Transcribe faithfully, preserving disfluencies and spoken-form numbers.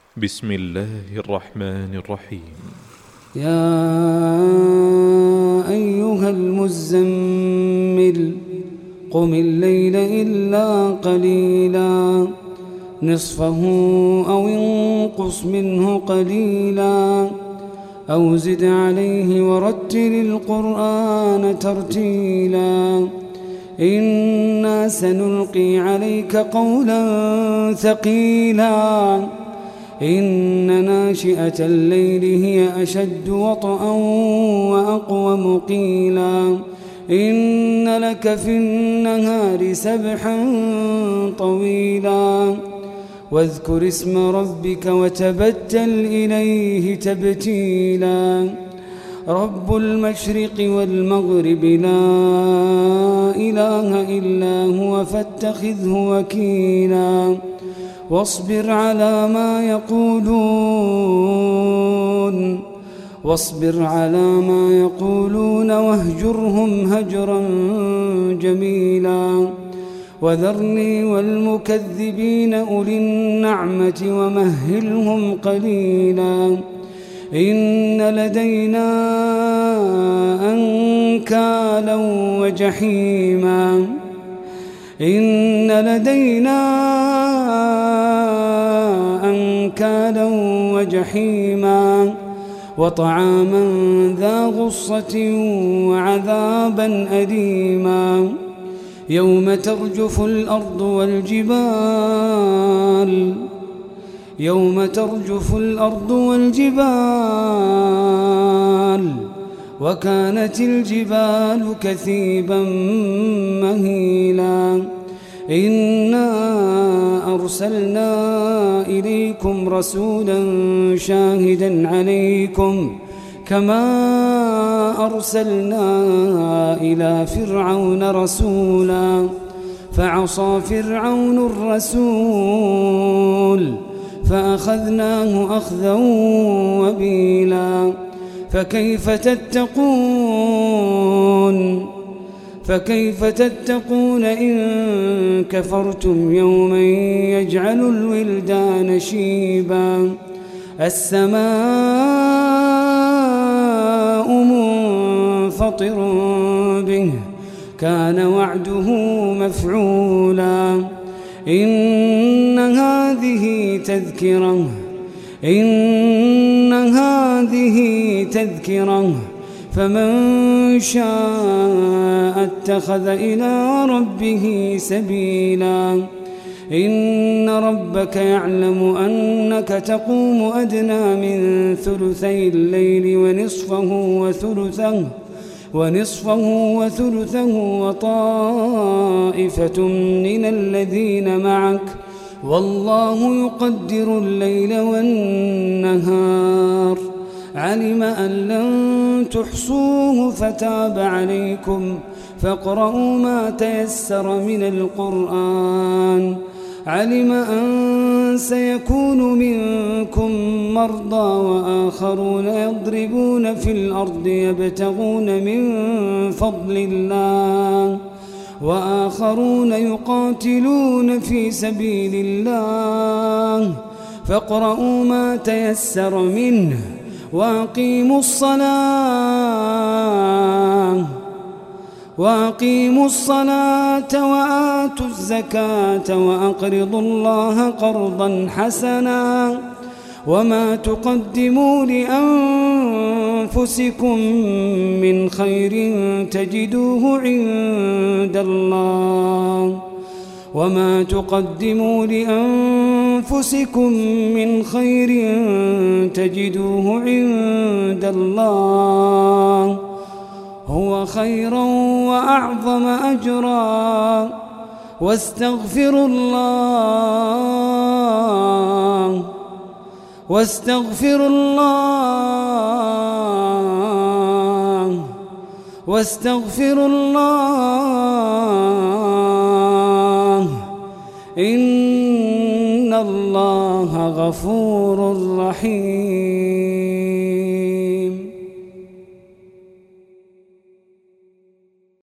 بسم الله الرحمن الرحيم. يا أيها المزمل قم الليل إلا قليلا نصفه أو انقص منه قليلا أو زد عليه ورتل القرآن ترتيلا إنا سنلقي عليك قولا ثقيلا إن ناشئة الليل هي أشد وطئا وأقوم قيلا إن لك في النهار سبحا طويلا واذكر اسم ربك وتبتل إليه تبتيلا رب المشرق والمغرب لا إله إلا هو فاتخذه وكيلا واصبر على ما يقولون واصبر على ما يقولون واهجرهم هجرا جميلا وذرني والمكذبين أولي النعمة ومهلهم قليلا إن لدينا أنكالا وجحيما إن لدينا أنكالا وجحيما وطعاما ذا غصة وعذابا أليما يوم ترجف الأرض والجبال يوم ترجف الأرض والجبال وكانت الجبال كثيبا مهيلا إنا أرسلنا إليكم رسولا شاهدا عليكم كما أرسلنا إلى فرعون رسولا فعصى فرعون الرسول فأخذناه أخذا وبيلا فكيف تتقون فكيف تتقون إن كفرتم يوما يجعل الولدان شيبا السماء منفطر به كان وعده مفعولا إن هذه تذكرة إن هذه تذكرة فمن شاء اتخذ إلى ربه سبيلا إن ربك يعلم أنك تقوم أدنى من ثلثي الليل ونصفه وثلثه ونصفه وثلثه وطائفة من الذين معك والله يقدر الليل والنهار علم أن لن تحصوه فتاب عليكم فاقرؤوا ما تيسر من القرآن علم أن سيكون منكم مرضى وآخرون يضربون في الأرض يبتغون من فضل الله وآخرون يقاتلون في سبيل الله فاقرؤوا ما تيسر منه وأقيموا الصلاة وأقيموا الصلاة وآتوا الزكاة وأقرضوا الله قرضا حسنا وما تقدموا لأنفسكم من خير تجدوه عند الله وما تقدموا لأنفسكم من خير تجدوه عند الله هو خيرا وأعظم أجرا واستغفروا الله واستغفروا الله واستغفروا الله إن الله غفور رحيم.